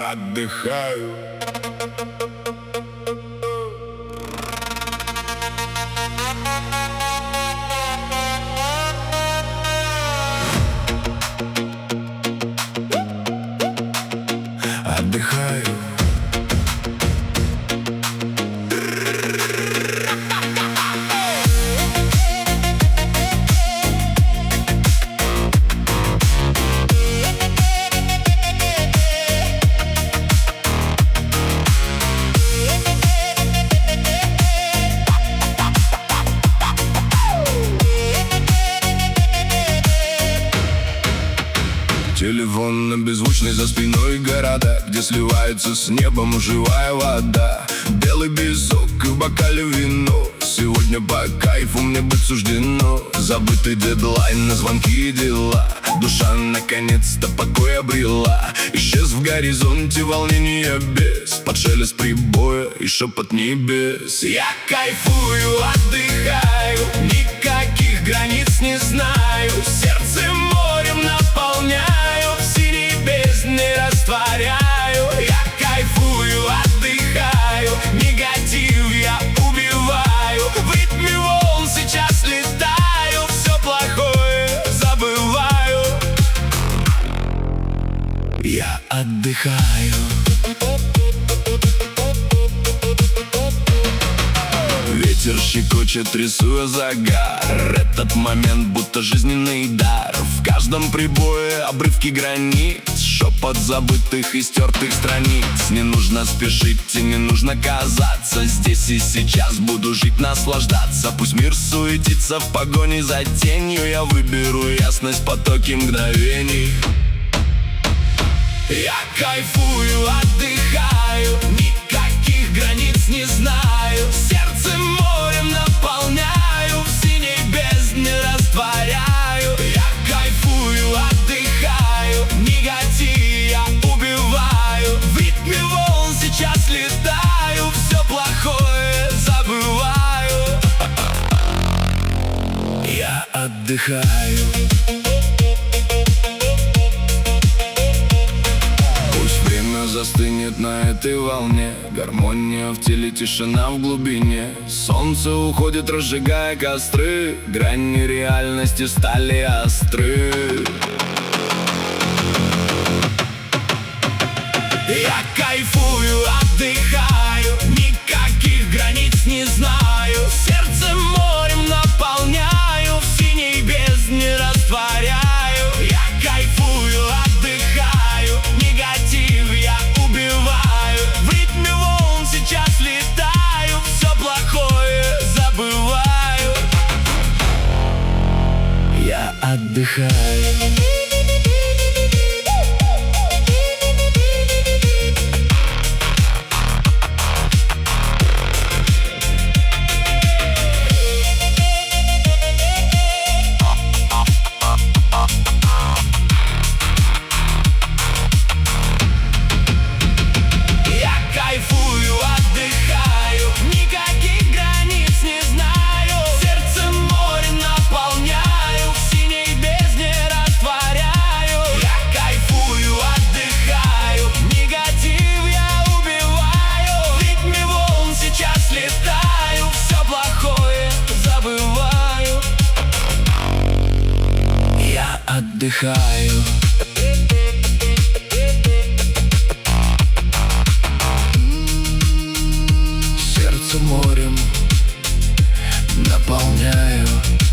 отдыхаю. Отдыхаю. Телефон на беззвучный, за спиной города, где сливается с небом живая вода. Белый песок и в бокале вино. Сегодня по кайфу мне быть суждено. Забытый дедлайн на звонки и дела. Душа наконец-то покой обрела. Исчез в горизонте волнения без. Под шелест прибоя и шепот небес. Я кайфую, отдыхаю, никаких границ не знаю. Сердце морем наполняю, растворяю. Я кайфую, отдыхаю, негатив я убиваю. В ритме волн сейчас летаю, все плохое забываю. Я отдыхаю. Ветер щекочет, рисуя загар. Этот момент будто жизненный дар. В каждом прибое обрывки границ, шепот забытых и стертых страниц. Не нужно спешить и не нужно казаться. Здесь и сейчас буду жить, наслаждаться. Пусть мир суетится в погоне за тенью. Я выберу ясность в потоке мгновений. Я кайфую, отдыхаю, никаких границ не знаю. Сердце морем наполняю, в синей бездне растворяю. Я кайфую, отдыхаю, негатив я убиваю. В ритме волн сейчас летаю, все плохое забываю. Я отдыхаю. Застынет на этой волне, гармония в теле, тишина в глубине. Солнце уходит, разжигая костры, грани реальности стали остры. Я кайфую, отдыхаю, никаких границ не знаю. Сердце морем наполняю, в синей бездне растворяю. Я кайфую, отдыхаю, негатив я убиваю. В ритме волн сейчас летаю, все плохое забываю. Я отдыхаю. Отдыхаю. Сердце морем наполняю.